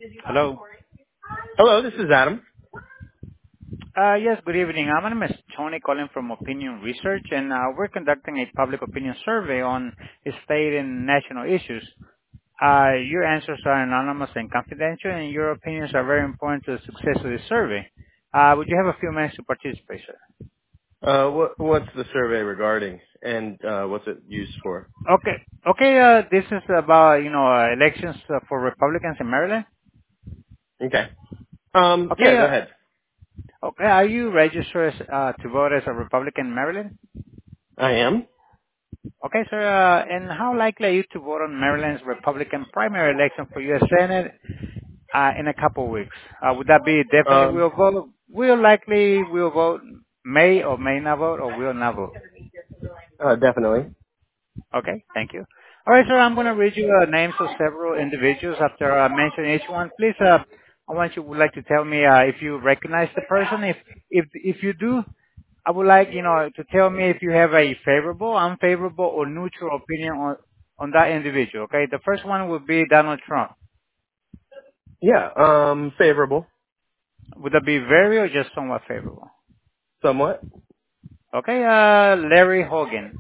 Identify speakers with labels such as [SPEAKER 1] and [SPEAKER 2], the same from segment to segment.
[SPEAKER 1] Hello.
[SPEAKER 2] Hello, this is Adam.
[SPEAKER 1] Yes, good evening. My name is Tony calling from Opinion Research, and we're conducting a public opinion survey on state and national issues. Your answers are anonymous and confidential, and your opinions are very important to the success of this survey. Would you have a few minutes to participate, sir?
[SPEAKER 2] What's the survey regarding, and what's it used for?
[SPEAKER 1] Okay. Okay, this is about, elections for Republicans in Maryland.
[SPEAKER 2] Okay.
[SPEAKER 1] Okay,
[SPEAKER 2] Yeah, go ahead.
[SPEAKER 1] okay, are you registered to vote as a Republican in Maryland?
[SPEAKER 2] I am.
[SPEAKER 1] Okay, sir. And how likely are you to vote on Maryland's Republican primary election for U.S. Senate in a couple of weeks? Would that be definitely
[SPEAKER 2] Um,
[SPEAKER 1] will vote? Will likely will vote, may or may not vote, or will not vote?
[SPEAKER 2] Definitely.
[SPEAKER 1] Okay, thank you. All right, sir. I'm going to read you names of several individuals after I mention each one. Please, I want you would like to tell me if you recognize the person. If you do, I would like, to tell me if you have a favorable, unfavorable, or neutral opinion on that individual. Okay, the first one would be Donald Trump.
[SPEAKER 2] Yeah. Favorable.
[SPEAKER 1] Would that be very or just somewhat favorable?
[SPEAKER 2] Somewhat.
[SPEAKER 1] Okay, Larry Hogan.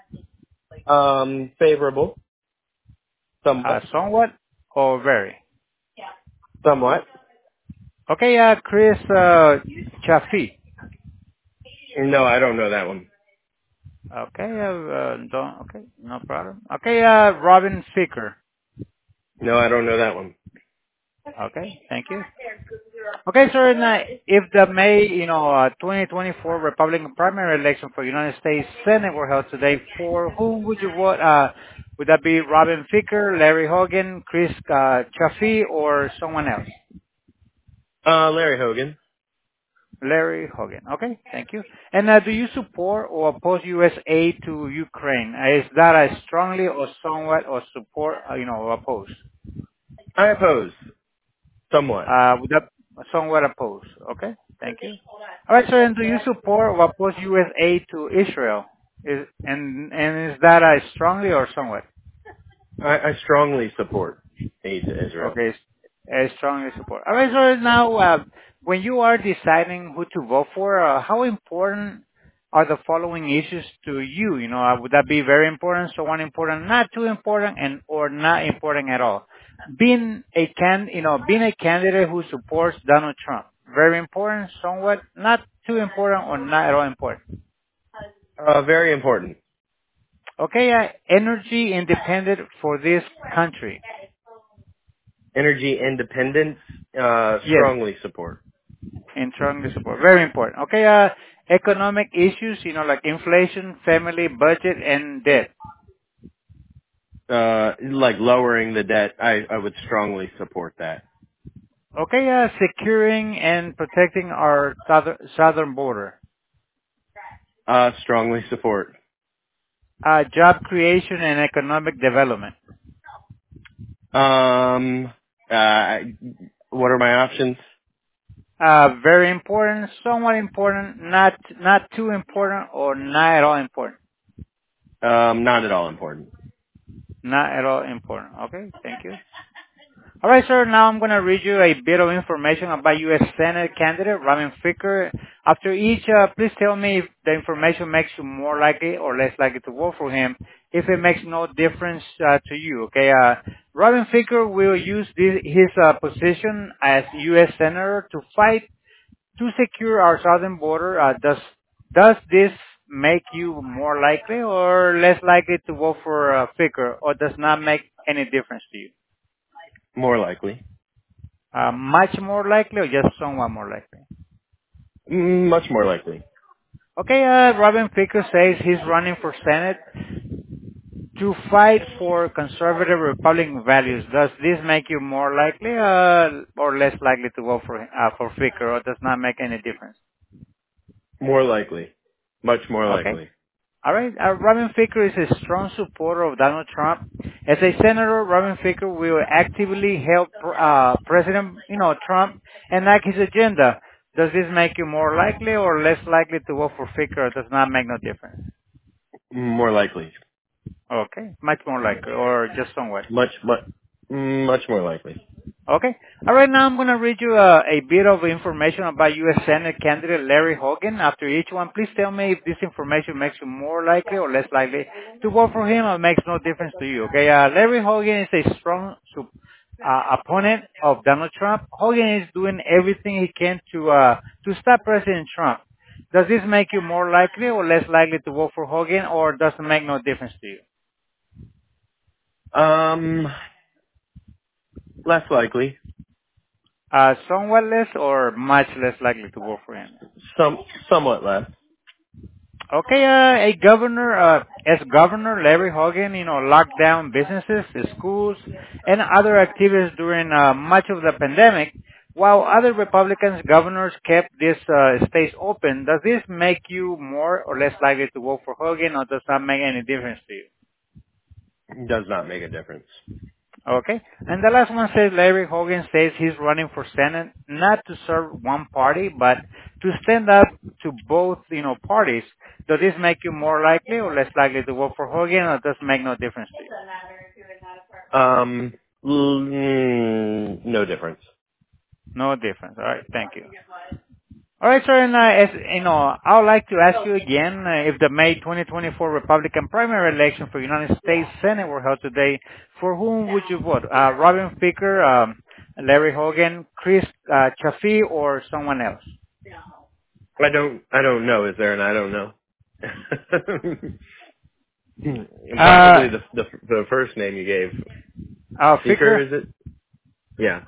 [SPEAKER 2] Favorable. Somewhat.
[SPEAKER 1] Somewhat or very?
[SPEAKER 2] Somewhat.
[SPEAKER 1] Okay, Chris Chaffee.
[SPEAKER 2] No, I don't know that one.
[SPEAKER 1] Okay, don't, okay, no problem. Okay, Robin Ficker.
[SPEAKER 2] No, I don't know that one.
[SPEAKER 1] Okay, thank you. Okay, sir, now, if the May, 2024 Republican primary election for United States Senate were held today, for whom would you vote? Would that be Robin Ficker, Larry Hogan, Chris Chaffee, or someone else?
[SPEAKER 2] Larry Hogan.
[SPEAKER 1] Larry Hogan. Okay, thank you. And do you support or oppose U.S. aid to Ukraine? Is that a strongly or somewhat or support, or oppose?
[SPEAKER 2] I oppose. Somewhat.
[SPEAKER 1] Would that somewhat oppose? Okay, thank you. All right, sir, and do you support or oppose U.S. aid to Israel? And is that strongly or somewhat?
[SPEAKER 2] I strongly support aid to Israel.
[SPEAKER 1] Okay, strongly support. All right, so now, when you are deciding who to vote for, how important are the following issues to you? Would that be very important, so one important, not too important, and or not important at all? Being a candidate who supports Donald Trump, very important, somewhat, not too important, or not at all important.
[SPEAKER 2] Very important.
[SPEAKER 1] Okay, energy independent for this country.
[SPEAKER 2] Energy independence.
[SPEAKER 1] Yes.
[SPEAKER 2] Strongly support.
[SPEAKER 1] Internally support. Very important. Okay, economic issues, like inflation, family, budget, and debt.
[SPEAKER 2] Like lowering the debt. I would strongly support that.
[SPEAKER 1] Okay, securing and protecting our southern border.
[SPEAKER 2] Strongly support.
[SPEAKER 1] Job creation and economic development.
[SPEAKER 2] Um, uh, what are my options?
[SPEAKER 1] Very important, somewhat important, not too important, or not at all important.
[SPEAKER 2] Not at all important.
[SPEAKER 1] Not at all important. Okay, thank you. All right, sir. Now I'm going to read you a bit of information about U.S. Senate candidate Robin Ficker. After each, please tell me if the information makes you more likely or less likely to vote for him. If it makes no difference to you, okay? Robin Ficker will use his position as U.S. Senator to fight to secure our southern border. Does this make you more likely or less likely to vote for Ficker, or does not make any difference to you?
[SPEAKER 2] More likely.
[SPEAKER 1] Much more likely or just somewhat more likely?
[SPEAKER 2] Much more likely.
[SPEAKER 1] Okay, Robin Ficker says he's running for Senate to fight for conservative Republican values. Does this make you more likely or less likely to vote for Ficker, or does not make any difference?
[SPEAKER 2] More likely. Much more
[SPEAKER 1] Okay.
[SPEAKER 2] likely.
[SPEAKER 1] All right. Robin Ficker is a strong supporter of Donald Trump. As a senator, Robin Ficker will actively help President, Trump enact his agenda. Does this make you more likely or less likely to vote for Ficker? Or does not make no difference.
[SPEAKER 2] More likely.
[SPEAKER 1] Okay, much more likely, or just somewhat.
[SPEAKER 2] Much more likely.
[SPEAKER 1] Okay. All right, now I'm going to read you a bit of information about U.S. Senate candidate Larry Hogan. After each one, please tell me if this information makes you more likely or less likely to vote for him or makes no difference to you. Okay. Larry Hogan is a strong opponent of Donald Trump. Hogan is doing everything he can to stop President Trump. Does this make you more likely or less likely to vote for Hogan, or does it make no difference to you?
[SPEAKER 2] Um, less likely.
[SPEAKER 1] Somewhat less or much less likely to vote for him?
[SPEAKER 2] Somewhat less.
[SPEAKER 1] Okay, as governor, Larry Hogan, locked down businesses, schools, and other activities during much of the pandemic, while other Republicans governors kept these states open. Does this make you more or less likely to vote for Hogan, or does that make any difference to you?
[SPEAKER 2] Does not make a difference.
[SPEAKER 1] Okay. And the last one says Larry Hogan says he's running for Senate not to serve one party, but to stand up to both, parties. Does this make you more likely or less likely to vote for Hogan, or does it make no difference to you?
[SPEAKER 2] No difference.
[SPEAKER 1] No difference. All right. Thank you. All right, sir. And as you know, I would like to ask you again, if the May 2024 Republican primary election for United States Senate were held today, for whom would you vote? Robin Ficker, Larry Hogan, Chris Chaffee, or someone else?
[SPEAKER 2] I don't know. Is there an I don't know?
[SPEAKER 1] Uh,
[SPEAKER 2] Possibly the first name you gave. Seeker,
[SPEAKER 1] Ficker,
[SPEAKER 2] is it? Yeah.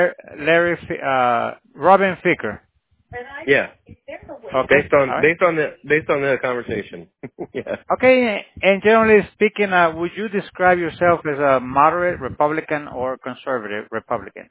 [SPEAKER 1] Robin Ficker.
[SPEAKER 2] Yeah.
[SPEAKER 1] Okay.
[SPEAKER 2] Based
[SPEAKER 1] All right.
[SPEAKER 2] on the conversation. Yeah.
[SPEAKER 1] Okay. And generally speaking, would you describe yourself as a moderate Republican or conservative Republican?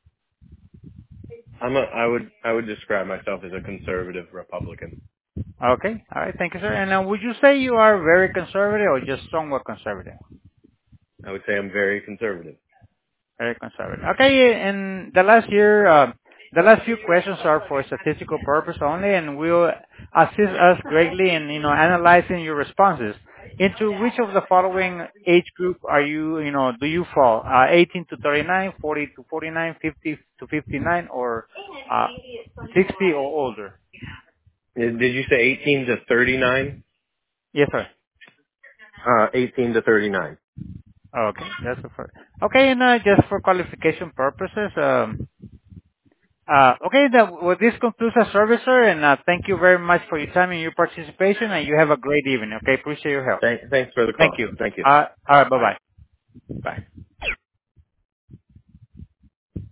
[SPEAKER 2] I would describe myself as a conservative Republican.
[SPEAKER 1] Okay. All right. Thank you, sir. And would you say you are very conservative or just somewhat conservative?
[SPEAKER 2] I would say I'm very conservative.
[SPEAKER 1] Very conservative. Okay. And the last few questions are for statistical purpose only, and will assist us greatly in, analyzing your responses. Into which of the following age group are you, do you fall? 18 to 39, 40 to 49, 50 to 59, or uh, 60 or older?
[SPEAKER 2] Did you say 18 to 39?
[SPEAKER 1] Yes, sir.
[SPEAKER 2] 18 to 39.
[SPEAKER 1] Okay, that's the first. Okay, and just for qualification purposes, okay, well, this concludes our service, sir, and thank you very much for your time and your participation, and you have a great evening. Okay, appreciate your help.
[SPEAKER 2] Thanks for the
[SPEAKER 1] Thank
[SPEAKER 2] call.
[SPEAKER 1] you.
[SPEAKER 2] Thank you.
[SPEAKER 1] All right,
[SPEAKER 2] Bye.
[SPEAKER 1] bye-bye. Bye.